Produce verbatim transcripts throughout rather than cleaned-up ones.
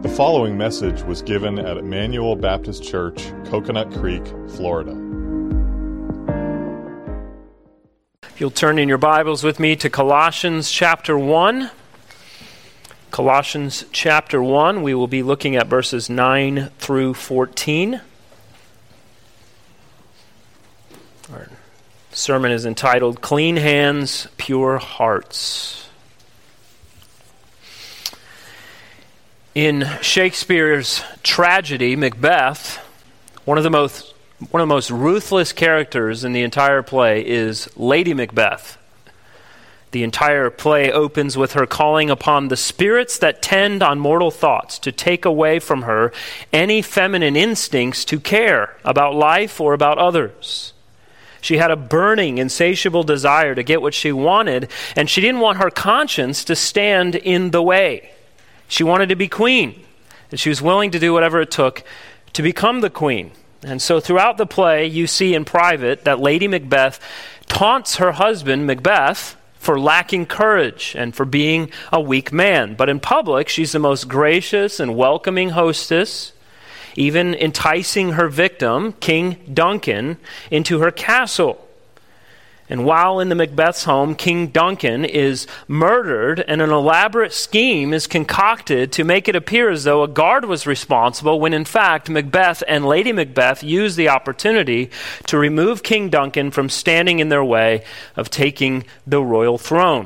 The following message was given at Emmanuel Baptist Church, Coconut Creek, Florida. If you'll turn in your Bibles with me to Colossians chapter one. Colossians chapter one, we will be looking at verses nine through fourteen. Our sermon is entitled, Clean Hands, Pure Hearts. In Shakespeare's tragedy, Macbeth, one of the most one of the most ruthless characters in the entire play is Lady Macbeth. The entire play opens with her calling upon the spirits that tend on mortal thoughts to take away from her any feminine instincts to care about life or about others. She had a burning, insatiable desire to get what she wanted, and she didn't want her conscience to stand in the way. She wanted to be queen, and she was willing to do whatever it took to become the queen. And so throughout the play, you see in private that Lady Macbeth taunts her husband, Macbeth, for lacking courage and for being a weak man. But in public, she's the most gracious and welcoming hostess, even enticing her victim, King Duncan, into her castle. And while in the Macbeth's home, King Duncan is murdered and an elaborate scheme is concocted to make it appear as though a guard was responsible, when in fact Macbeth and Lady Macbeth used the opportunity to remove King Duncan from standing in their way of taking the royal throne.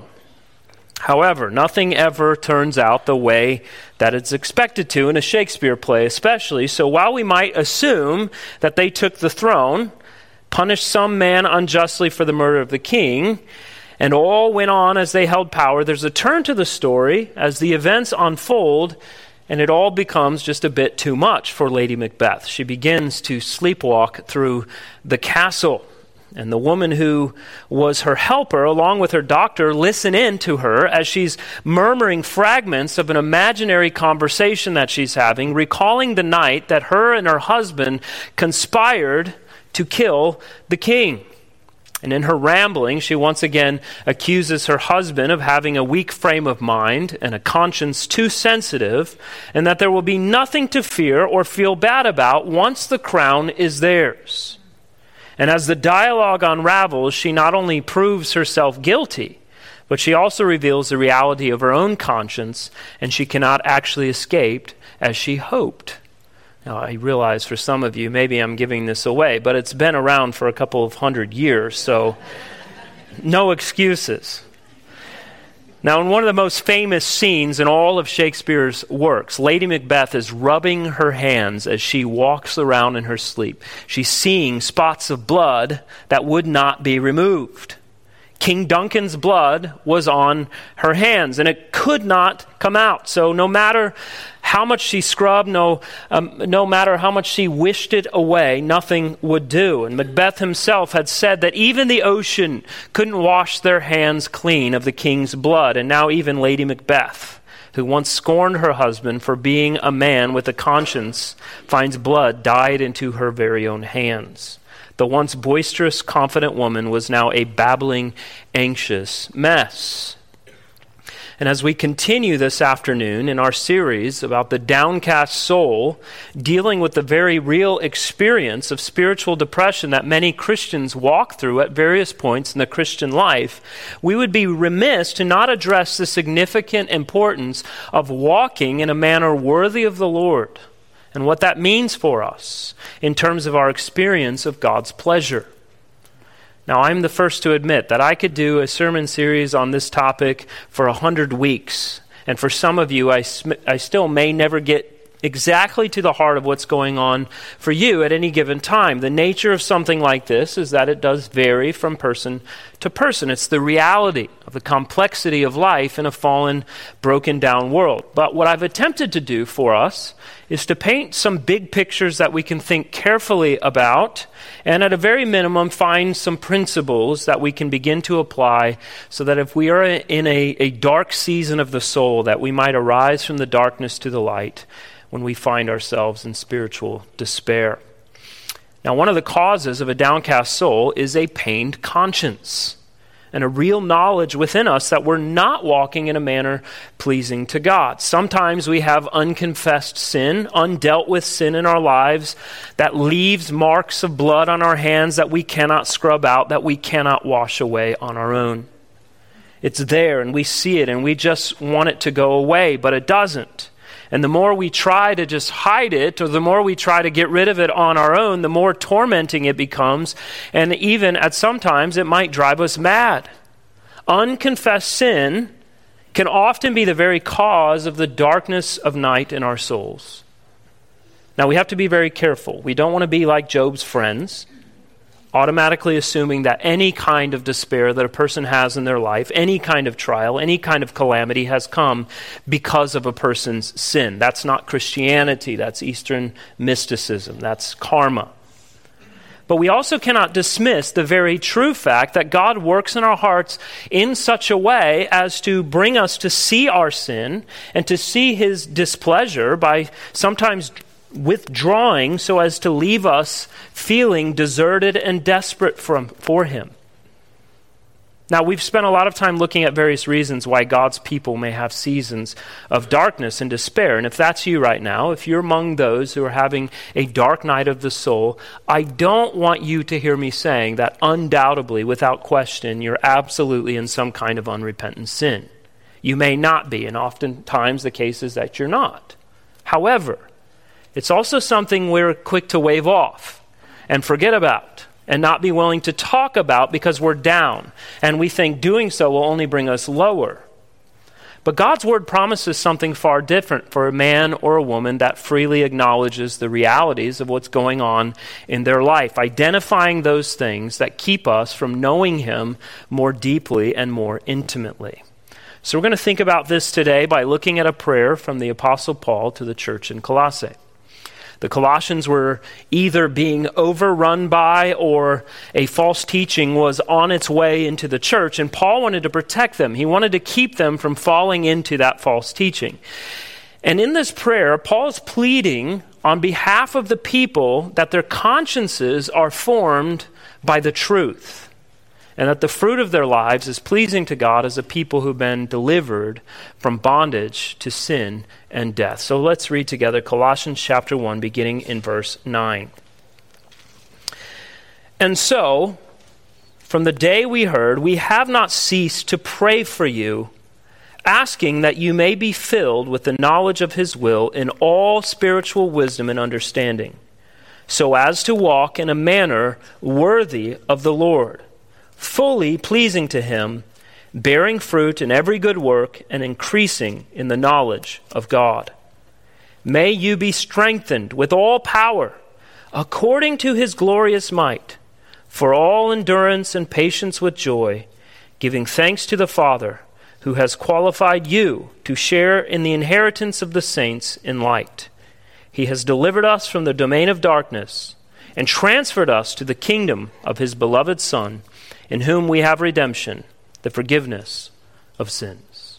However, nothing ever turns out the way that it's expected to in a Shakespeare play especially. So while we might assume that they took the throne, punished some man unjustly for the murder of the king, and all went on as they held power, there's a turn to the story as the events unfold, and it all becomes just a bit too much for Lady Macbeth. She begins to sleepwalk through the castle, and the woman who was her helper, along with her doctor, listen in to her as she's murmuring fragments of an imaginary conversation that she's having, recalling the night that her and her husband conspired to kill the king. And in her rambling, she once again accuses her husband of having a weak frame of mind and a conscience too sensitive, and that there will be nothing to fear or feel bad about once the crown is theirs. And as the dialogue unravels, she not only proves herself guilty, but she also reveals the reality of her own conscience, and she cannot actually escape as she hoped. Now, I realize for some of you, maybe I'm giving this away, but it's been around for a couple of hundred years, so no excuses. Now, in one of the most famous scenes in all of Shakespeare's works, Lady Macbeth is rubbing her hands as she walks around in her sleep. She's seeing spots of blood that would not be removed. King Duncan's blood was on her hands, and it could not come out. So no matter how much she scrubbed, no, um, no matter how much she wished it away, nothing would do. And Macbeth himself had said that even the ocean couldn't wash their hands clean of the king's blood. And now even Lady Macbeth, who once scorned her husband for being a man with a conscience, finds blood dyed into her very own hands. The once boisterous, confident woman was now a babbling, anxious mess. And as we continue this afternoon in our series about the downcast soul, dealing with the very real experience of spiritual depression that many Christians walk through at various points in the Christian life, we would be remiss to not address the significant importance of walking in a manner worthy of the Lord, and what that means for us in terms of our experience of God's pleasure. Now, I'm the first to admit that I could do a sermon series on this topic for a hundred weeks. And for some of you, I, sm- I still may never get exactly to the heart of what's going on for you at any given time. The nature of something like this is that it does vary from person to person. It's the reality of the complexity of life in a fallen, broken down world. But what I've attempted to do for us is to paint some big pictures that we can think carefully about, and at a very minimum find some principles that we can begin to apply so that if we are in a, a dark season of the soul, that we might arise from the darkness to the light when we find ourselves in spiritual despair. Now, one of the causes of a downcast soul is a pained conscience. and a real knowledge within us that we're not walking in a manner pleasing to God. Sometimes we have unconfessed sin, undealt with sin in our lives that leaves marks of blood on our hands that we cannot scrub out, that we cannot wash away on our own. It's there and we see it and we just want it to go away, but it doesn't. And the more we try to just hide it, or the more we try to get rid of it on our own, the more tormenting it becomes. And even at sometimes it might drive us mad. Unconfessed sin can often be the very cause of the darkness of night in our souls. Now we have to be very careful. We don't want to be like Job's friends, automatically assuming that any kind of despair that a person has in their life, any kind of trial, any kind of calamity has come because of a person's sin. That's not Christianity. That's Eastern mysticism. That's karma. But we also cannot dismiss the very true fact that God works in our hearts in such a way as to bring us to see our sin and to see his displeasure by sometimes withdrawing so as to leave us feeling deserted and desperate from, for him. Now, we've spent a lot of time looking at various reasons why God's people may have seasons of darkness and despair. And if that's you right now, if you're among those who are having a dark night of the soul, I don't want you to hear me saying that undoubtedly, without question, you're absolutely in some kind of unrepentant sin. You may not be, and oftentimes the case is that you're not. However, it's also something we're quick to wave off and forget about and not be willing to talk about because we're down and we think doing so will only bring us lower. But God's word promises something far different for a man or a woman that freely acknowledges the realities of what's going on in their life, identifying those things that keep us from knowing him more deeply and more intimately. So we're going to think about this today by looking at a prayer from the Apostle Paul to the church in Colossae. The Colossians were either being overrun by or a false teaching was on its way into the church, and Paul wanted to protect them. He wanted to keep them from falling into that false teaching. And in this prayer, Paul is pleading on behalf of the people that their consciences are formed by the truth, and that the fruit of their lives is pleasing to God as a people who've been delivered from bondage to sin and death. So let's read together Colossians chapter one, beginning in verse nine. And so, from the day we heard, we have not ceased to pray for you, asking that you may be filled with the knowledge of his will in all spiritual wisdom and understanding, so as to walk in a manner worthy of the Lord, fully pleasing to him, bearing fruit in every good work and increasing in the knowledge of God. May you be strengthened with all power, according to his glorious might, for all endurance and patience with joy, giving thanks to the Father, who has qualified you to share in the inheritance of the saints in light. He has delivered us from the domain of darkness and transferred us to the kingdom of his beloved Son, in whom we have redemption, the forgiveness of sins.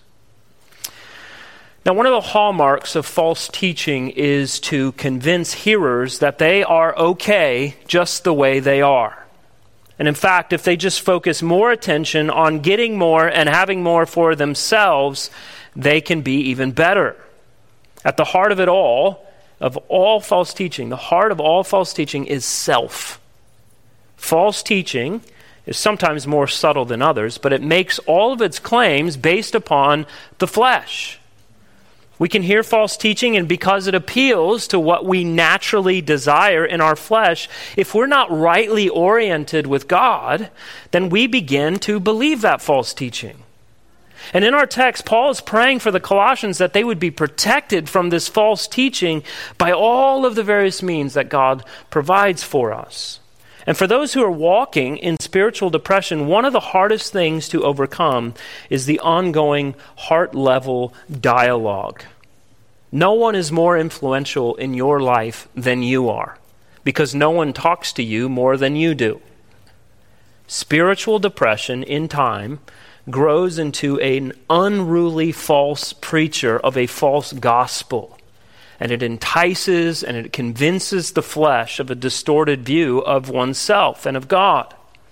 Now, one of the hallmarks of false teaching is to convince hearers that they are okay just the way they are. And in fact, if they just focus more attention on getting more and having more for themselves, they can be even better. At the heart of it all, of all false teaching, the heart of all false teaching is self. False teaching is sometimes more subtle than others, but it makes all of its claims based upon the flesh. We can hear false teaching, and because it appeals to what we naturally desire in our flesh, if we're not rightly oriented with God, then we begin to believe that false teaching. And in our text, Paul is praying for the Colossians that they would be protected from this false teaching by all of the various means that God provides for us. And for those who are walking in spiritual depression, one of the hardest things to overcome is the ongoing heart-level dialogue. No one is more influential in your life than you are, because no one talks to you more than you do. Spiritual depression in time grows into an unruly false preacher of a false gospel. And it entices and it convinces the flesh of a distorted view of oneself and of God.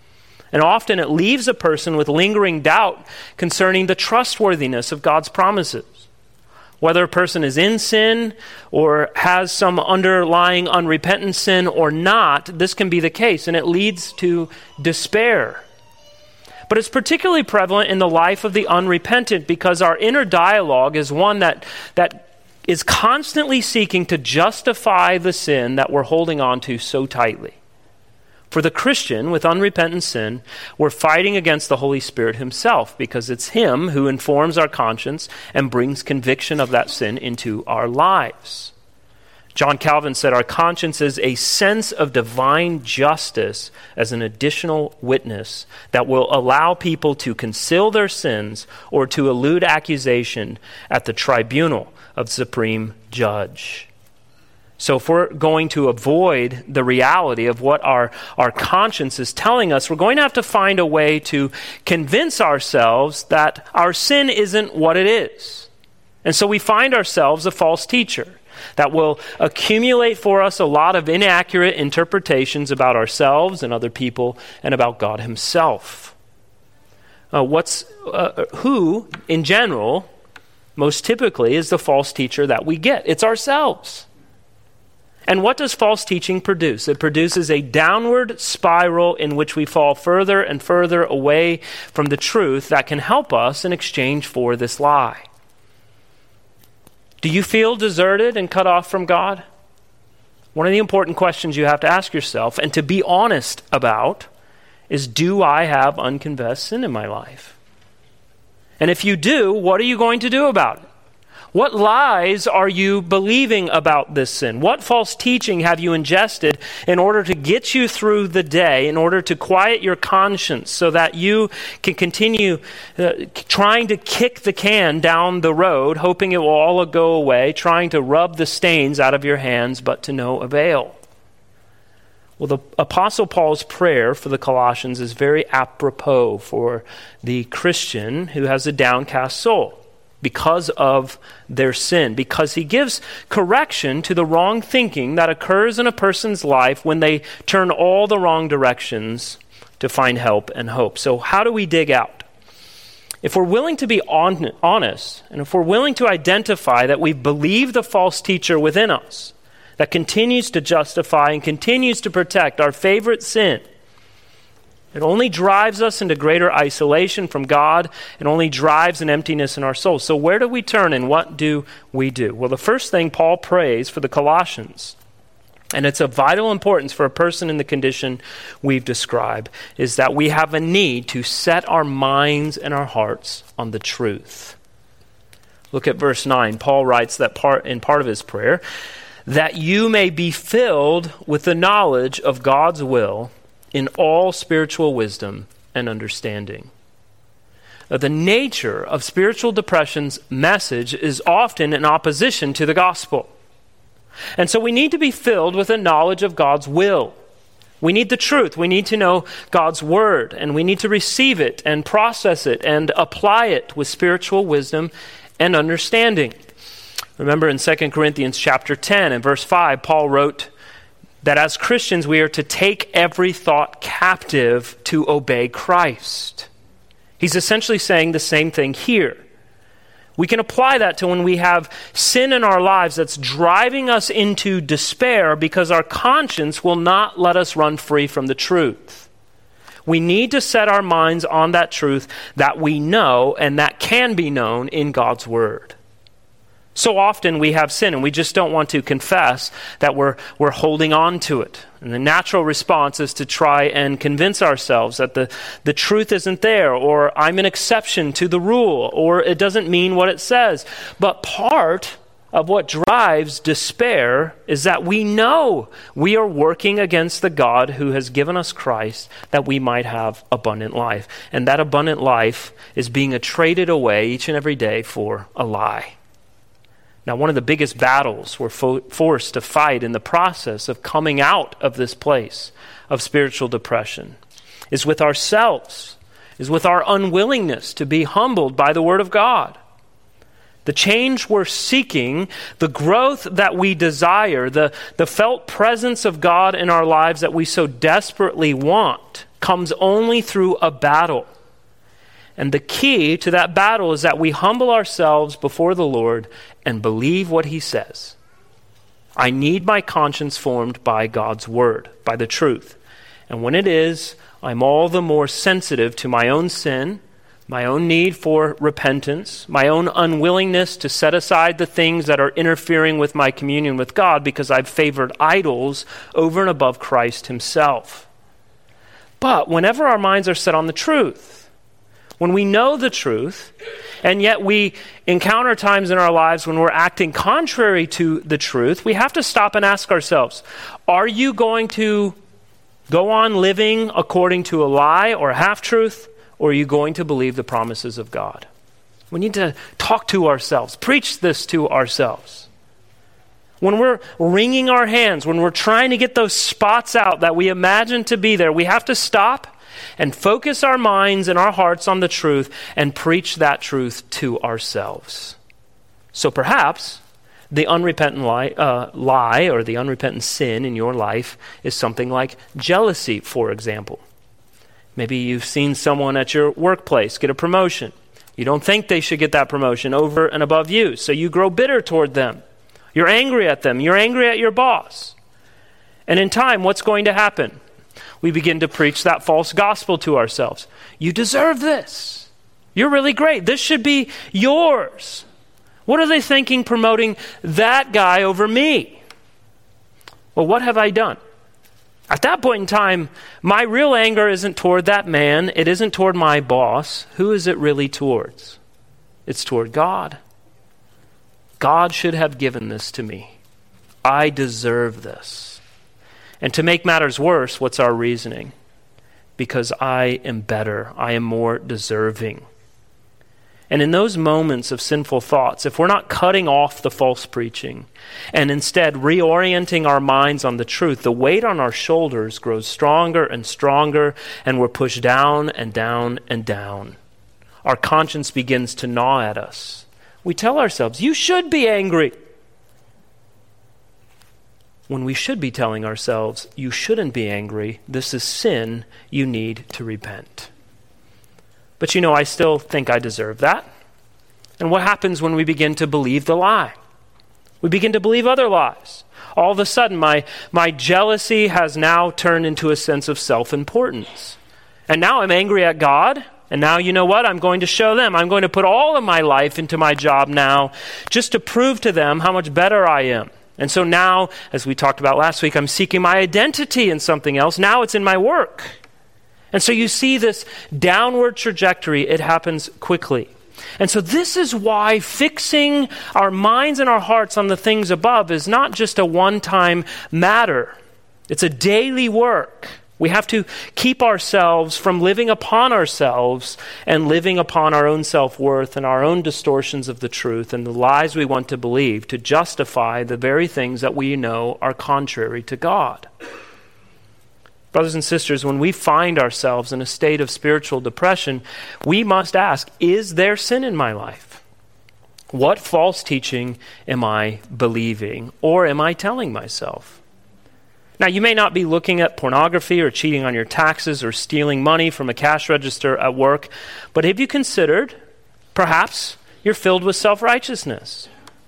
And often it leaves a person with lingering doubt concerning the trustworthiness of God's promises. Whether a person is in sin or has some underlying unrepentant sin or not, this can be the case, and it leads to despair. But it's particularly prevalent in the life of the unrepentant because our inner dialogue is one that, that is constantly seeking to justify the sin that we're holding on to so tightly. For the Christian with unrepentant sin, we're fighting against the Holy Spirit himself because it's him who informs our conscience and brings conviction of that sin into our lives. John Calvin said, our conscience is a sense of divine justice as an additional witness that will allow people to conceal their sins or to elude accusation at the tribunal of supreme judge. So if we're going to avoid the reality of what our, our conscience is telling us, we're going to have to find a way to convince ourselves that our sin isn't what it is. And so we find ourselves a false teacher that will accumulate for us a lot of inaccurate interpretations about ourselves and other people and about God himself. Uh, what's uh, who, in general, most typically is the false teacher that we get? It's ourselves. And what does false teaching produce? It produces a downward spiral in which we fall further and further away from the truth that can help us in exchange for this lie. Do you feel deserted and cut off from God? One of the important questions you have to ask yourself and to be honest about is, do I have unconfessed sin in my life? And if you do, what are you going to do about it? What lies are you believing about this sin? What false teaching have you ingested in order to get you through the day, in order to quiet your conscience so that you can continue uh, trying to kick the can down the road, hoping it will all go away, trying to rub the stains out of your hands, but to no avail? Well, the Apostle Paul's prayer for the Colossians is very apropos for the Christian who has a downcast soul because of their sin, because he gives correction to the wrong thinking that occurs in a person's life when they turn all the wrong directions to find help and hope. So how do we dig out? If we're willing to be on, honest, and if we're willing to identify that we believe the false teacher within us that continues to justify and continues to protect our favorite sin, it only drives us into greater isolation from God. It only drives an emptiness in our souls. So where do we turn and what do we do? Well, the first thing Paul prays for the Colossians, and it's of vital importance for a person in the condition we've described, is that we have a need to set our minds and our hearts on the truth. Look at verse nine. Paul writes that part in part of his prayer, that you may be filled with the knowledge of God's will in all spiritual wisdom and understanding. Now, the nature of spiritual depression's message is often in opposition to the gospel. And so we need to be filled with a knowledge of God's will. We need the truth. We need to know God's word, and we need to receive it and process it and apply it with spiritual wisdom and understanding. Remember in Second Corinthians chapter ten and verse five, Paul wrote that as Christians we are to take every thought captive to obey Christ. He's essentially saying the same thing here. We can apply that to when we have sin in our lives that's driving us into despair because our conscience will not let us run free from the truth. We need to set our minds on that truth that we know and that can be known in God's word. So often we have sin and we just don't want to confess that we're we're holding on to it. And the natural response is to try and convince ourselves that the, the truth isn't there, or I'm an exception to the rule, or it doesn't mean what it says. But part of what drives despair is that we know we are working against the God who has given us Christ that we might have abundant life. And that abundant life is being traded away each and every day for a lie. Now, one of the biggest battles we're fo- forced to fight in the process of coming out of this place of spiritual depression is with ourselves, is with our unwillingness to be humbled by the Word of God. The change we're seeking, the growth that we desire, the, the felt presence of God in our lives that we so desperately want comes only through a battle. And the key to that battle is that we humble ourselves before the Lord and believe what he says. I need my conscience formed by God's word, by the truth. And when it is, I'm all the more sensitive to my own sin, my own need for repentance, my own unwillingness to set aside the things that are interfering with my communion with God because I've favored idols over and above Christ himself. But whenever our minds are set on the truth, when we know the truth, and yet we encounter times in our lives when we're acting contrary to the truth, we have to stop and ask ourselves, are you going to go on living according to a lie or a half-truth? Or are you going to believe the promises of God? We need to talk to ourselves, preach this to ourselves. When we're wringing our hands, when we're trying to get those spots out that we imagine to be there, we have to stop and focus our minds and our hearts on the truth and preach that truth to ourselves. So perhaps the unrepentant lie, uh, lie or the unrepentant sin in your life is something like jealousy, for example. Maybe you've seen someone at your workplace get a promotion. You don't think they should get that promotion over and above you, so you grow bitter toward them. You're angry at them. You're angry at your boss. And in time, what's going to happen? We begin to preach that false gospel to ourselves. You deserve this. You're really great. This should be yours. What are they thinking promoting that guy over me? Well, what have I done? At that point in time, my real anger isn't toward that man. It isn't toward my boss. Who is it really towards? It's toward God. God should have given this to me. I deserve this. And to make matters worse, what's our reasoning? Because I am better. I am more deserving. And in those moments of sinful thoughts, if we're not cutting off the false preaching and instead reorienting our minds on the truth, the weight on our shoulders grows stronger and stronger, and we're pushed down and down and down. Our conscience begins to gnaw at us. We tell ourselves, you should be angry. When we should be telling ourselves, you shouldn't be angry. This is sin. You need to repent. But you know, I still think I deserve that. And what happens when we begin to believe the lie? We begin to believe other lies. All of a sudden, my, my jealousy has now turned into a sense of self-importance. And now I'm angry at God. And now, you know what? I'm going to show them. I'm going to put all of my life into my job now just to prove to them how much better I am. And so now, as we talked about last week, I'm seeking my identity in something else. Now it's in my work. And so you see this downward trajectory. It happens quickly. And so this is why fixing our minds and our hearts on the things above is not just a one-time matter. It's a daily work. We have to keep ourselves from living upon ourselves and living upon our own self-worth and our own distortions of the truth and the lies we want to believe to justify the very things that we know are contrary to God. Brothers and sisters, when we find ourselves in a state of spiritual depression, we must ask, is there sin in my life? What false teaching am I believing or am I telling myself? Now, you may not be looking at pornography or cheating on your taxes or stealing money from a cash register at work, but have you considered, perhaps, you're filled with self-righteousness?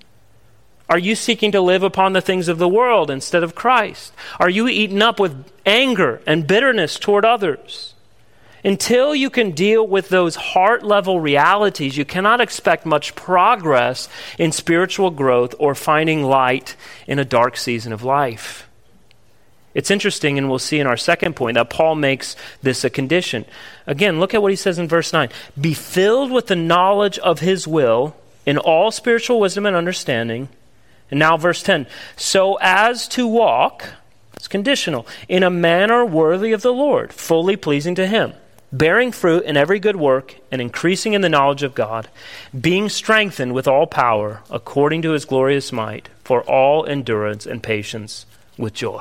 Are you seeking to live upon the things of the world instead of Christ? Are you eaten up with anger and bitterness toward others? Until you can deal with those heart-level realities, you cannot expect much progress in spiritual growth or finding light in a dark season of life. It's interesting, and we'll see in our second point, that Paul makes this a condition. Again, look at what he says in verse nine. Be filled with the knowledge of his will in all spiritual wisdom and understanding. And now verse ten, so as to walk, it's conditional, in a manner worthy of the Lord, fully pleasing to him, bearing fruit in every good work and increasing in the knowledge of God, being strengthened with all power according to his glorious might, for all endurance and patience with joy.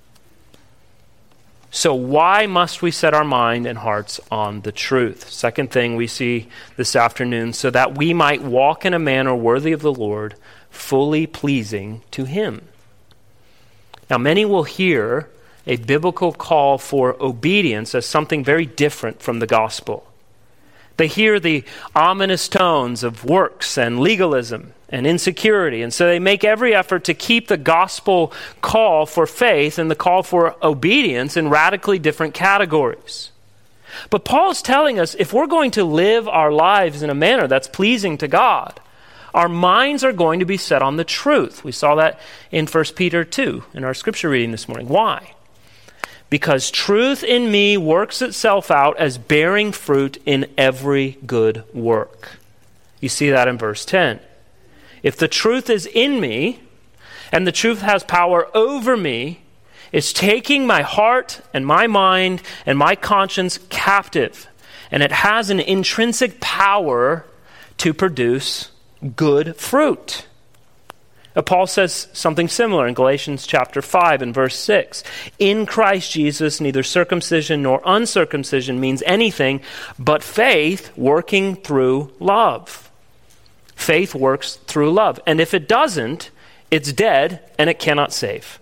So why must we set our mind and hearts on the truth? Second thing we see this afternoon, so that we might walk in a manner worthy of the Lord, fully pleasing to him. Now, many will hear a biblical call for obedience as something very different from the gospel. They hear the ominous tones of works and legalism and insecurity, and so they make every effort to keep the gospel call for faith and the call for obedience in radically different categories. But Paul's telling us if we're going to live our lives in a manner that's pleasing to God, our minds are going to be set on the truth. We saw that in First Peter two in our scripture reading this morning. Why? Because truth in me works itself out as bearing fruit in every good work. You see that in verse ten. If the truth is in me, and the truth has power over me, it's taking my heart and my mind and my conscience captive. And it has an intrinsic power to produce good fruit. Paul says something similar in Galatians chapter five and verse six. In Christ Jesus, neither circumcision nor uncircumcision means anything but faith working through love. Faith works through love. And if it doesn't, it's dead and it cannot save.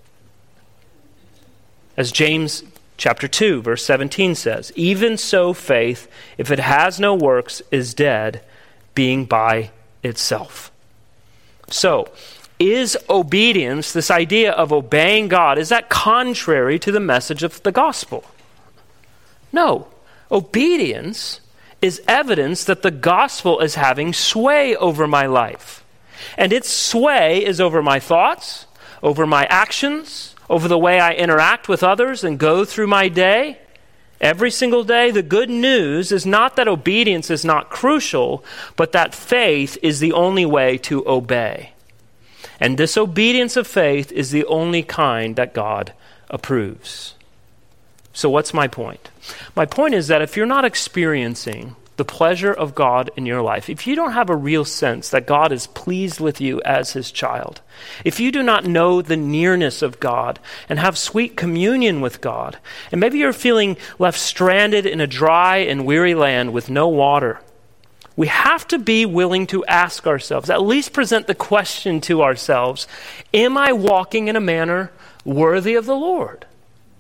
As James chapter two, verse seventeen says, even so faith, if it has no works, is dead, being by itself. So, is obedience, this idea of obeying God, is that contrary to the message of the gospel? No. Obedience is evidence that the gospel is having sway over my life. And its sway is over my thoughts, over my actions, over the way I interact with others and go through my day. Every single day, the good news is not that obedience is not crucial, but that faith is the only way to obey. And this obedience of faith is the only kind that God approves. So what's my point? My point is that if you're not experiencing the pleasure of God in your life, if you don't have a real sense that God is pleased with you as his child, if you do not know the nearness of God and have sweet communion with God, and maybe you're feeling left stranded in a dry and weary land with no water, we have to be willing to ask ourselves, at least present the question to ourselves, am I walking in a manner worthy of the Lord?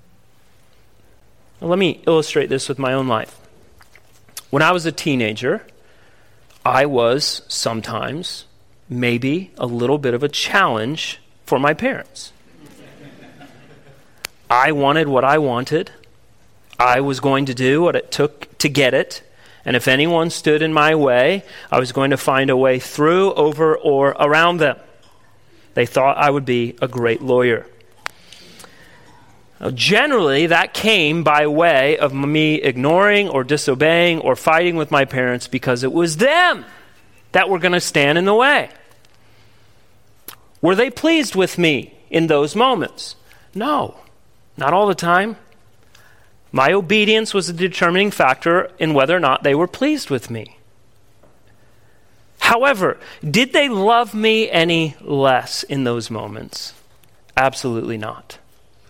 Now, let me illustrate this with my own life. When I was a teenager, I was sometimes maybe a little bit of a challenge for my parents. I wanted what I wanted. I was going to do what it took to get it. And if anyone stood in my way, I was going to find a way through, over, or around them. They thought I would be a great lawyer. Now, generally, that came by way of me ignoring or disobeying or fighting with my parents because it was them that were going to stand in the way. Were they pleased with me in those moments? No, not all the time. My obedience was a determining factor in whether or not they were pleased with me. However, did they love me any less in those moments? Absolutely not.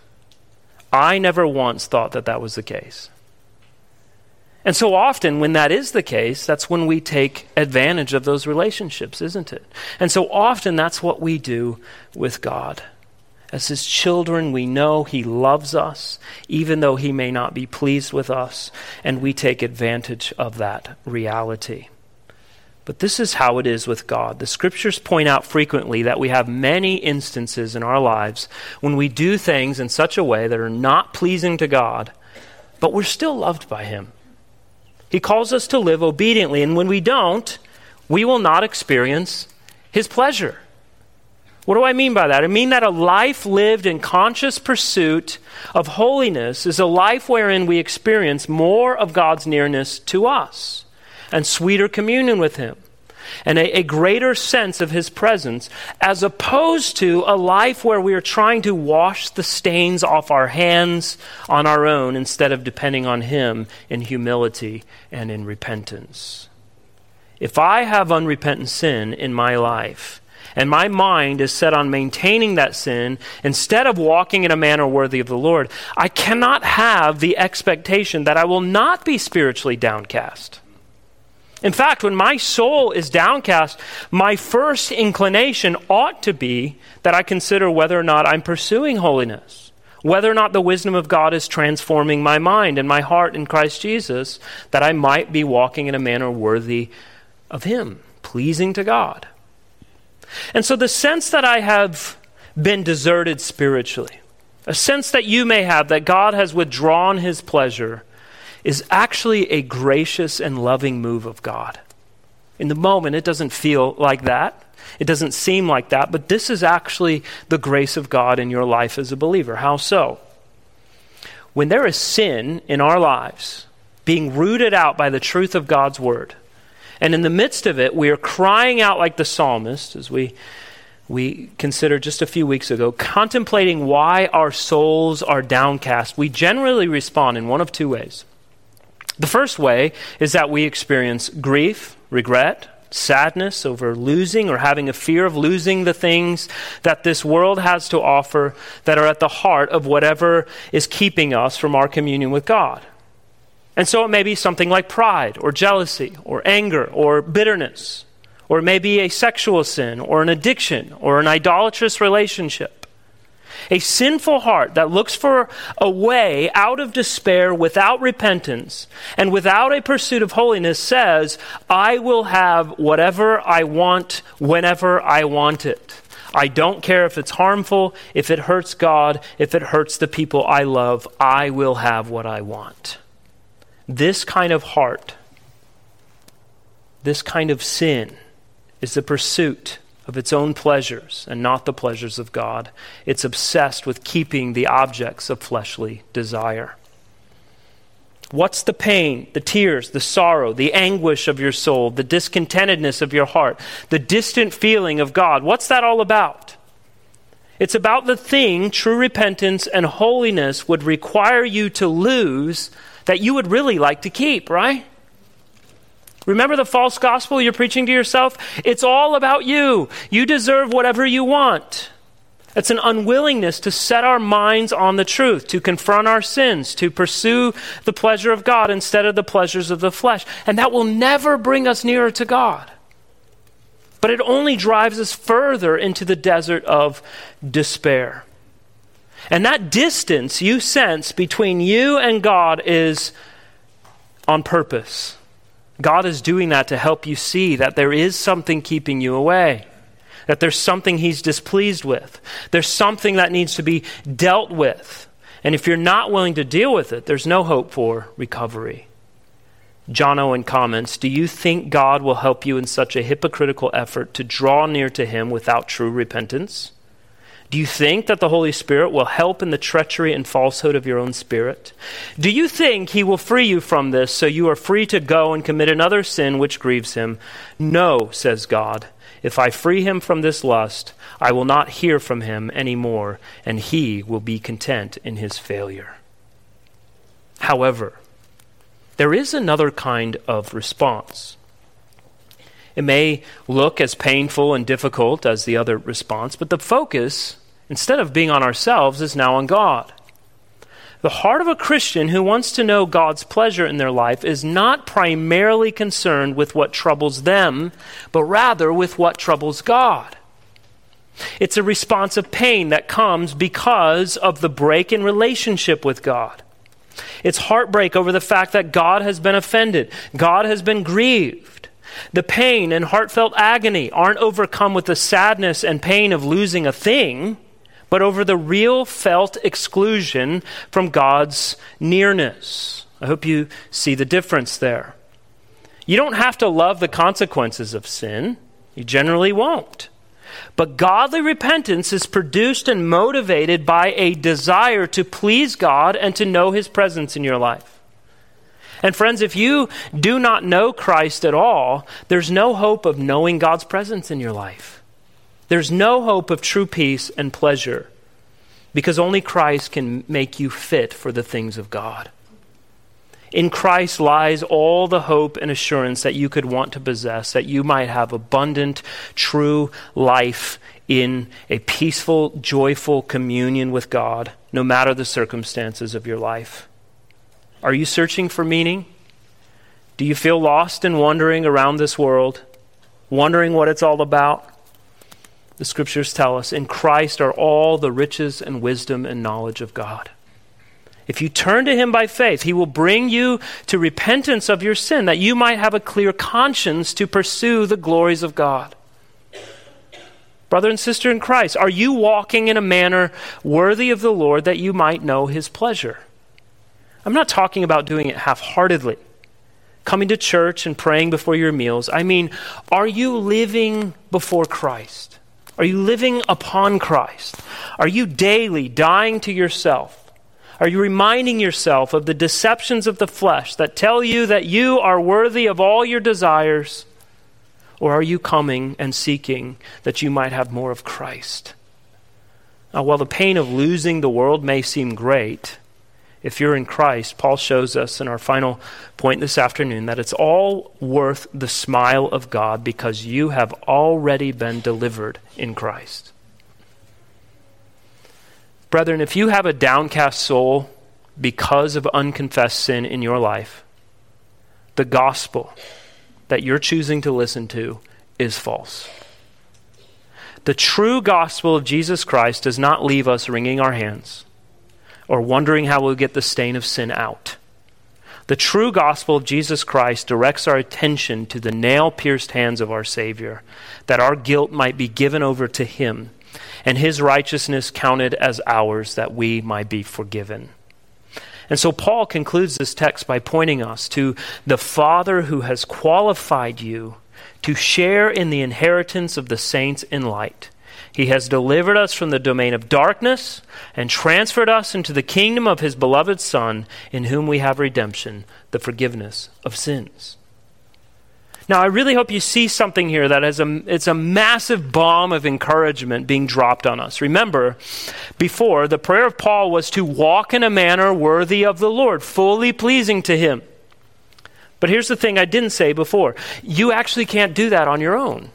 I never once thought that that was the case. And so often when that is the case, that's when we take advantage of those relationships, isn't it? And so often that's what we do with God. As his children, we know he loves us, even though he may not be pleased with us, and we take advantage of that reality. But this is how it is with God. The scriptures point out frequently that we have many instances in our lives when we do things in such a way that are not pleasing to God, but we're still loved by him. He calls us to live obediently, and when we don't, we will not experience his pleasure. What do I mean by that? I mean that a life lived in conscious pursuit of holiness is a life wherein we experience more of God's nearness to us and sweeter communion with him and a, a greater sense of his presence, as opposed to a life where we are trying to wash the stains off our hands on our own instead of depending on him in humility and in repentance. If I have unrepentant sin in my life, and my mind is set on maintaining that sin instead of walking in a manner worthy of the Lord, I cannot have the expectation that I will not be spiritually downcast. In fact, when my soul is downcast, my first inclination ought to be that I consider whether or not I'm pursuing holiness, whether or not the wisdom of God is transforming my mind and my heart in Christ Jesus, that I might be walking in a manner worthy of him, pleasing to God. And so the sense that I have been deserted spiritually, a sense that you may have that God has withdrawn his pleasure, is actually a gracious and loving move of God. In the moment, it doesn't feel like that. It doesn't seem like that, but this is actually the grace of God in your life as a believer. How so? When there is sin in our lives, being rooted out by the truth of God's word, and in the midst of it, we are crying out like the psalmist, as we we considered just a few weeks ago, contemplating why our souls are downcast, we generally respond in one of two ways. The first way is that we experience grief, regret, sadness over losing or having a fear of losing the things that this world has to offer that are at the heart of whatever is keeping us from our communion with God. And so it may be something like pride or jealousy or anger or bitterness, or it may be a sexual sin or an addiction or an idolatrous relationship. A sinful heart that looks for a way out of despair without repentance and without a pursuit of holiness says, I will have whatever I want whenever I want it. I don't care if it's harmful, if it hurts God, if it hurts the people I love, I will have what I want. This kind of heart, this kind of sin is the pursuit of its own pleasures and not the pleasures of God. It's obsessed with keeping the objects of fleshly desire. What's the pain, the tears, the sorrow, the anguish of your soul, the discontentedness of your heart, the distant feeling of God? What's that all about? It's about the thing true repentance and holiness would require you to lose that you would really like to keep, right? Remember the false gospel you're preaching to yourself? It's all about you. You deserve whatever you want. It's an unwillingness to set our minds on the truth, to confront our sins, to pursue the pleasure of God instead of the pleasures of the flesh. And that will never bring us nearer to God. But it only drives us further into the desert of despair. And that distance you sense between you and God is on purpose. God is doing that to help you see that there is something keeping you away, that there's something he's displeased with. There's something that needs to be dealt with. And if you're not willing to deal with it, there's no hope for recovery. John Owen comments, do you think God will help you in such a hypocritical effort to draw near to him without true repentance? Do you think that the Holy Spirit will help in the treachery and falsehood of your own spirit? Do you think he will free you from this so you are free to go and commit another sin which grieves him? No, says God. If I free him from this lust, I will not hear from him anymore, and he will be content in his failure. However, there is another kind of response. It may look as painful and difficult as the other response, but the focus, instead of being on ourselves, is now on God. The heart of a Christian who wants to know God's pleasure in their life is not primarily concerned with what troubles them, but rather with what troubles God. It's a response of pain that comes because of the break in relationship with God. It's heartbreak over the fact that God has been offended, God has been grieved. The pain and heartfelt agony aren't overcome with the sadness and pain of losing a thing, but over the real felt exclusion from God's nearness. I hope you see the difference there. You don't have to love the consequences of sin. You generally won't. But godly repentance is produced and motivated by a desire to please God and to know his presence in your life. And friends, if you do not know Christ at all, there's no hope of knowing God's presence in your life. There's no hope of true peace and pleasure because only Christ can make you fit for the things of God. In Christ lies all the hope and assurance that you could want to possess, that you might have abundant, true life in a peaceful, joyful communion with God, no matter the circumstances of your life. Are you searching for meaning? Do you feel lost and wandering around this world, wondering what it's all about? the scriptures tell us, in Christ are all the riches and wisdom and knowledge of God. If you turn to him by faith, he will bring you to repentance of your sin, that you might have a clear conscience to pursue the glories of God. Brother and sister in Christ, are you walking in a manner worthy of the Lord that you might know his pleasure? I'm not talking about doing it half-heartedly, coming to church and praying before your meals. I mean, are you living before Christ? Are you living upon Christ? Are you daily dying to yourself? Are you reminding yourself of the deceptions of the flesh that tell you that you are worthy of all your desires? Or are you coming and seeking that you might have more of Christ? Now, while the pain of losing the world may seem great, if you're in Christ, Paul shows us in our final point this afternoon that it's all worth the smile of God because you have already been delivered in Christ. Brethren, if you have a downcast soul because of unconfessed sin in your life, the gospel that you're choosing to listen to is false. The true gospel of Jesus Christ does not leave us wringing our hands or wondering how we'll get the stain of sin out. The true gospel of Jesus Christ directs our attention to the nail-pierced hands of our Savior, that our guilt might be given over to him, and his righteousness counted as ours, that we might be forgiven. And so Paul concludes this text by pointing us to the Father who has qualified you to share in the inheritance of the saints in light. He has delivered us from the domain of darkness and transferred us into the kingdom of his beloved Son, in whom we have redemption, the forgiveness of sins. Now, I really hope you see something here that is a, it's a massive bomb of encouragement being dropped on us. Remember, before, the prayer of Paul was to walk in a manner worthy of the Lord, fully pleasing to him. But here's the thing I didn't say before. You actually can't do that on your own.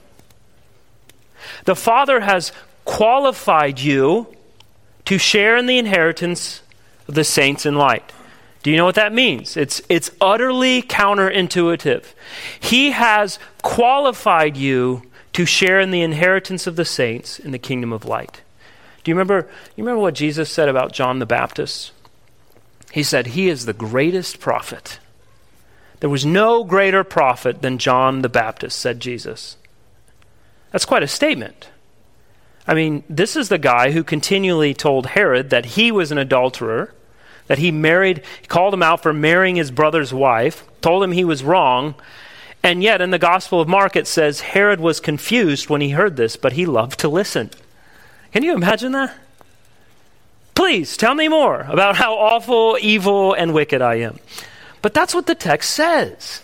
The Father has qualified you to share in the inheritance of the saints in light. Do you know what that means? It's it's utterly counterintuitive. He has qualified you to share in the inheritance of the saints in the kingdom of light. Do you remember, you remember what Jesus said about John the Baptist? He said, he is the greatest prophet. There was no greater prophet than John the Baptist, said Jesus. That's quite a statement. I mean, this is the guy who continually told Herod that he was an adulterer, that he married, he called him out for marrying his brother's wife, told him he was wrong, and yet in the Gospel of Mark it says Herod was confused when he heard this, but he loved to listen. Can you imagine that? Please tell me more about how awful, evil, and wicked I am. But that's what the text says.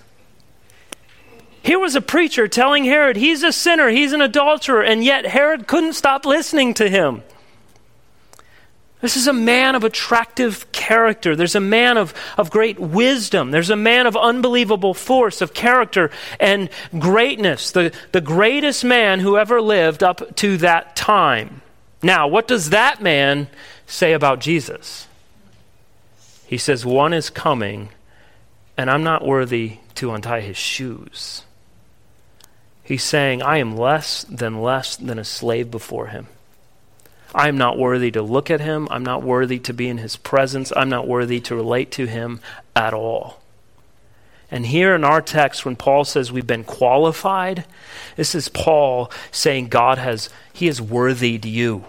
Here was a preacher telling Herod he's a sinner, he's an adulterer, and yet Herod couldn't stop listening to him. This is a man of attractive character. There's a man of, of great wisdom. There's a man of unbelievable force of character and greatness. The, the greatest man who ever lived up to that time. Now, what does that man say about Jesus? He says, one is coming, and I'm not worthy to untie his shoes. He's saying, I am less than less than a slave before him. I am not worthy to look at him. I'm not worthy to be in his presence. I'm not worthy to relate to him at all. And here in our text, when Paul says we've been qualified, this is Paul saying God has, he has worthied you.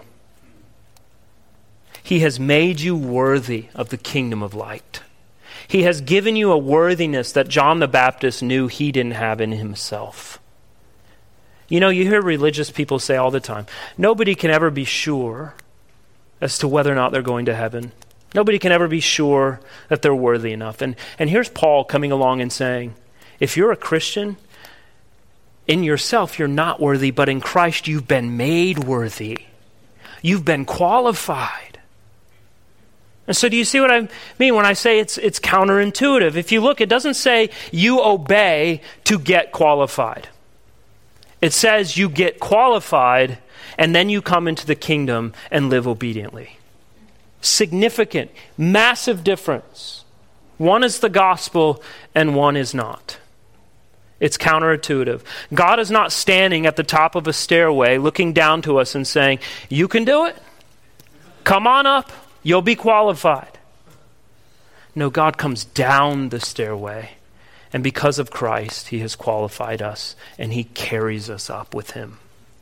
He has made you worthy of the kingdom of light. He has given you a worthiness that John the Baptist knew he didn't have in himself. You know, you hear religious people say all the time, nobody can ever be sure as to whether or not they're going to heaven. Nobody can ever be sure that they're worthy enough. And, and here's Paul coming along and saying, if you're a Christian, in yourself you're not worthy, but in Christ you've been made worthy. You've been qualified. And so do you see what I mean when I say it's it's counterintuitive? If you look, it doesn't say you obey to get qualified. It says you get qualified and then you come into the kingdom and live obediently. Significant, massive difference. One is the gospel and one is not. It's counterintuitive. God is not standing at the top of a stairway looking down to us and saying, you can do it. Come on up. You'll be qualified. No, God comes down the stairway. And because of Christ, he has qualified us and he carries us up with him.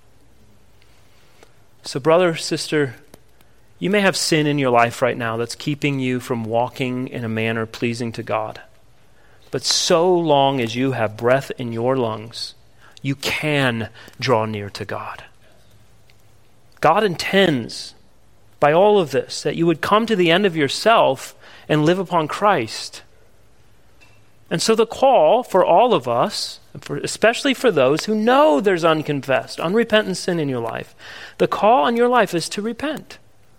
So brother, sister, you may have sin in your life right now that's keeping you from walking in a manner pleasing to God. But so long as you have breath in your lungs, you can draw near to God. God intends, by all of this, that you would come to the end of yourself and live upon Christ. And so the call for all of us, for, especially for those who know there's unconfessed, unrepentant sin in your life, the call on your life is to repent.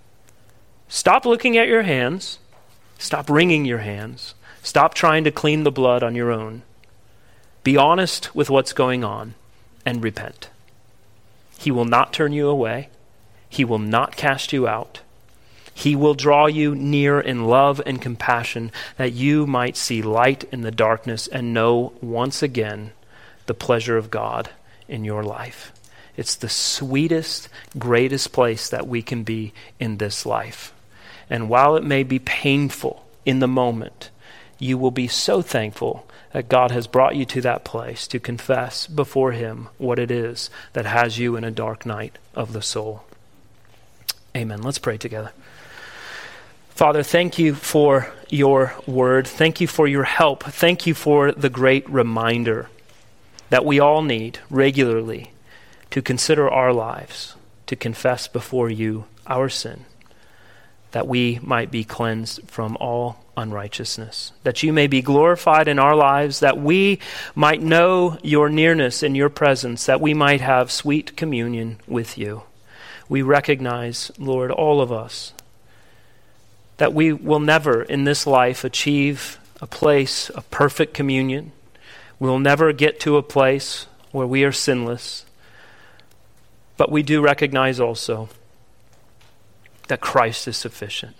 Stop looking at your hands. Stop wringing your hands. Stop trying to clean the blood on your own. Be honest with what's going on and repent. He will not turn you away. He will not cast you out. He will draw you near in love and compassion that you might see light in the darkness and know once again the pleasure of God in your life. It's the sweetest, greatest place that we can be in this life. And while it may be painful in the moment, you will be so thankful that God has brought you to that place to confess before him what it is that has you in a dark night of the soul. Amen. Let's pray together. Father, thank you for your word. Thank you for your help. Thank you for the great reminder that we all need regularly to consider our lives, to confess before you our sin, that we might be cleansed from all unrighteousness, that you may be glorified in our lives, that we might know your nearness and your presence, that we might have sweet communion with you. We recognize, Lord, all of us, that we will never in this life achieve a place of perfect communion. We'll never get to a place where we are sinless. But we do recognize also that Christ is sufficient.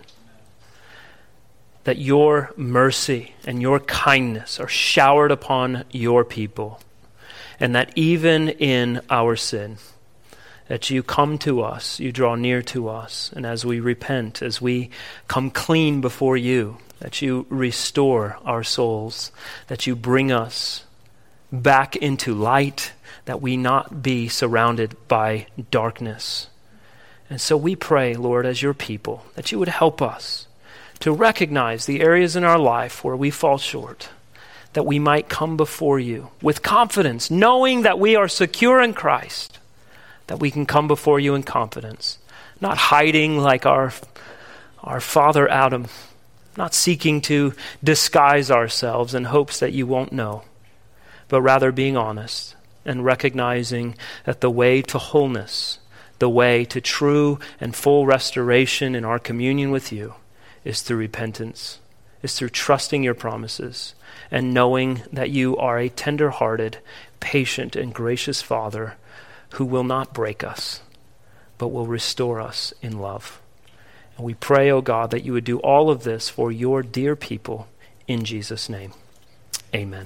That your mercy and your kindness are showered upon your people. And that even in our sin, that you come to us, you draw near to us, and as we repent, as we come clean before you, that you restore our souls, that you bring us back into light, that we not be surrounded by darkness. And so we pray, Lord, as your people, that you would help us to recognize the areas in our life where we fall short, that we might come before you with confidence, knowing that we are secure in Christ, that we can come before you in confidence, not hiding like our, our father Adam, not seeking to disguise ourselves in hopes that you won't know, but rather being honest and recognizing that the way to wholeness, the way to true and full restoration in our communion with you is through repentance, is through trusting your promises and knowing that you are a tender-hearted, patient, and gracious Father who will not break us, but will restore us in love. And we pray, O God, that you would do all of this for your dear people in Jesus' name. Amen.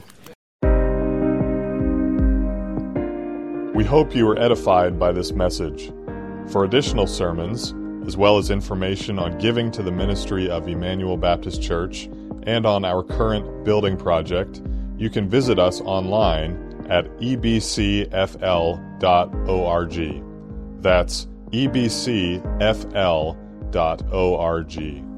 We hope you were edified by this message. For additional sermons, as well as information on giving to the ministry of Emmanuel Baptist Church and on our current building project, you can visit us online at e b c f l dot org. That's e b c f l dot org.